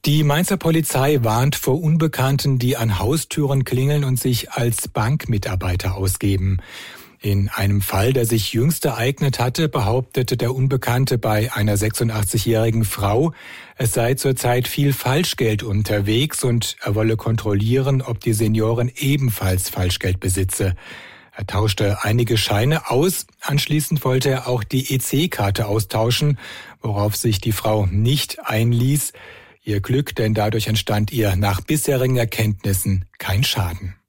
Die Mainzer Polizei warnt vor Unbekannten, die an Haustüren klingeln und sich als Bankmitarbeiter ausgeben. In einem Fall, der sich jüngst ereignet hatte, behauptete der Unbekannte bei einer 86-jährigen Frau, es sei zurzeit viel Falschgeld unterwegs und er wolle kontrollieren, ob die Seniorin ebenfalls Falschgeld besitze. Er tauschte einige Scheine aus, anschließend wollte er auch die EC-Karte austauschen, worauf sich die Frau nicht einließ. Ihr Glück, denn dadurch entstand ihr nach bisherigen Erkenntnissen kein Schaden.